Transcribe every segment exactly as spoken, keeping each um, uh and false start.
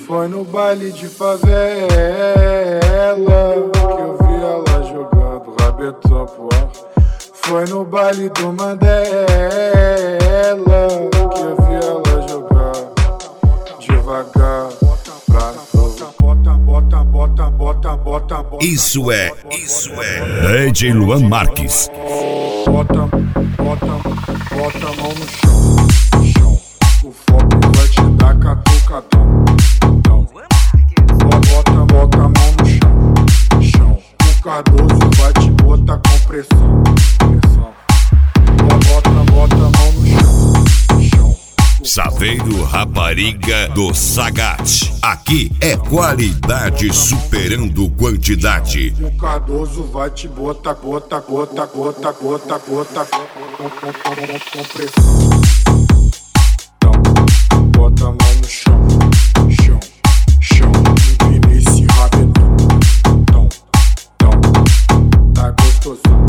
Foi no baile de favela que eu vi ela jogando rabetão pro ar. Foi no baile do Mandela que eu vi ela jogar devagar pra bota, bota, bota, bota, bota, bota. Isso é, isso é D J Luan Marques. Bota, bota, bota a mão no chão, chão. O foco vai te dar catucadão. Bota, bota a mão no chão, chão. O Cardoso vai te botar com pressão, pressão. Bota, bota a mão no chão, chão. Saveiro Rapariga do Sagat. Aqui é qualidade superando quantidade. O Cardoso vai te botar, gota, gota, gota, gota, gota, com pressão. Então, bota a mão no chão, chão, chão. Empina esse rabetão. Então, então, tá gostosão.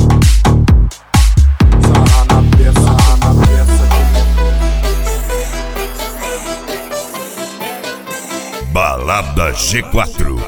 Sarra na peça, sarra na peça. Balada G quatro.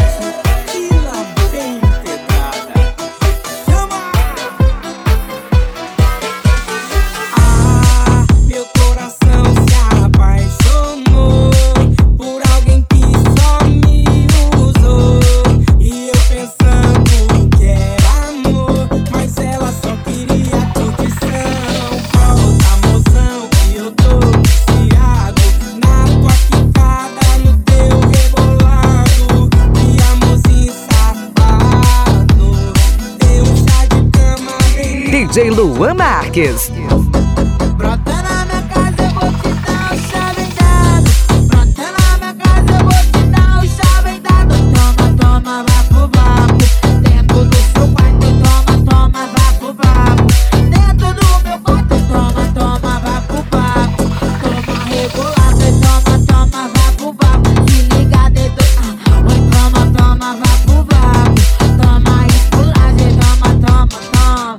D J Luan Marques. Brota na minha casa, eu vou te dar o chave dado. Brota na minha casa, eu vou te dar o chave dado. Toma, toma, vá pro vapo. Dentro do seu quarto, toma, toma, vá pro vapo. Dentro do meu quarto, toma, toma, vá pro vapo. Toma regulado e toma, toma, vá pro vapo. Se liga, dedo, ah, oi, toma, toma, vá pro vapo. Toma esculagem, toma, toma, toma.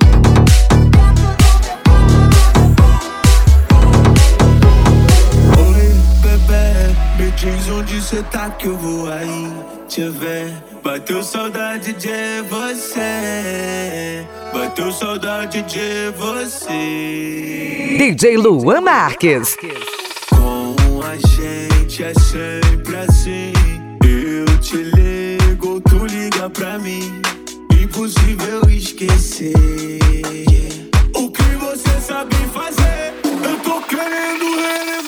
Diz onde cê tá que eu vou aí te ver. Bateu saudade de você. Bateu saudade de você. D J Luan Marques. Com a gente é sempre assim. Eu te ligo, tu liga pra mim. Impossível esquecer. O que você sabe fazer, eu tô querendo relembrar.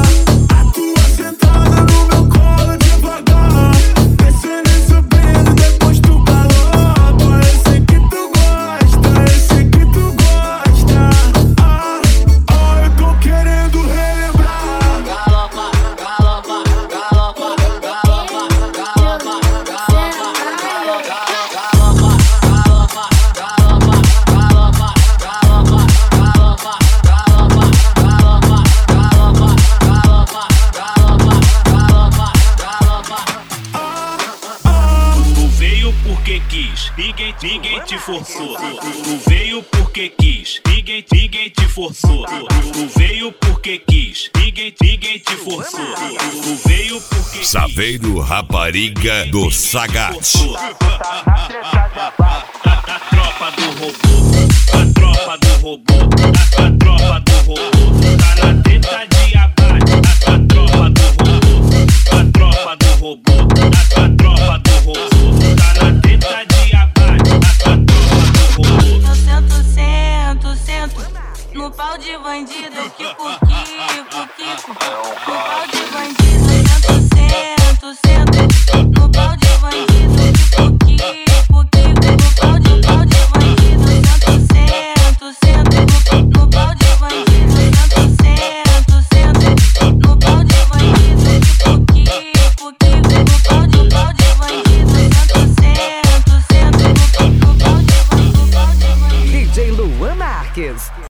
Ninguém, ninguém te forçou. Tu veio porque quis. Ninguém, ninguém te forçou. Tu veio porque quis. Ninguém, ninguém te forçou. Tu veio porque quis. Saveiro Rapariga do Sagat. A tropa do robô. A tropa do robô. A tropa do robô. Tá na teta de abate. A tropa do robô. A tropa do robô. A tropa do robô. Tá na teta de abate. Eu sento, sento, sento no pau de bandido, Kiko, Kiko, Kiko. No pau de bandido, eu sento, sento.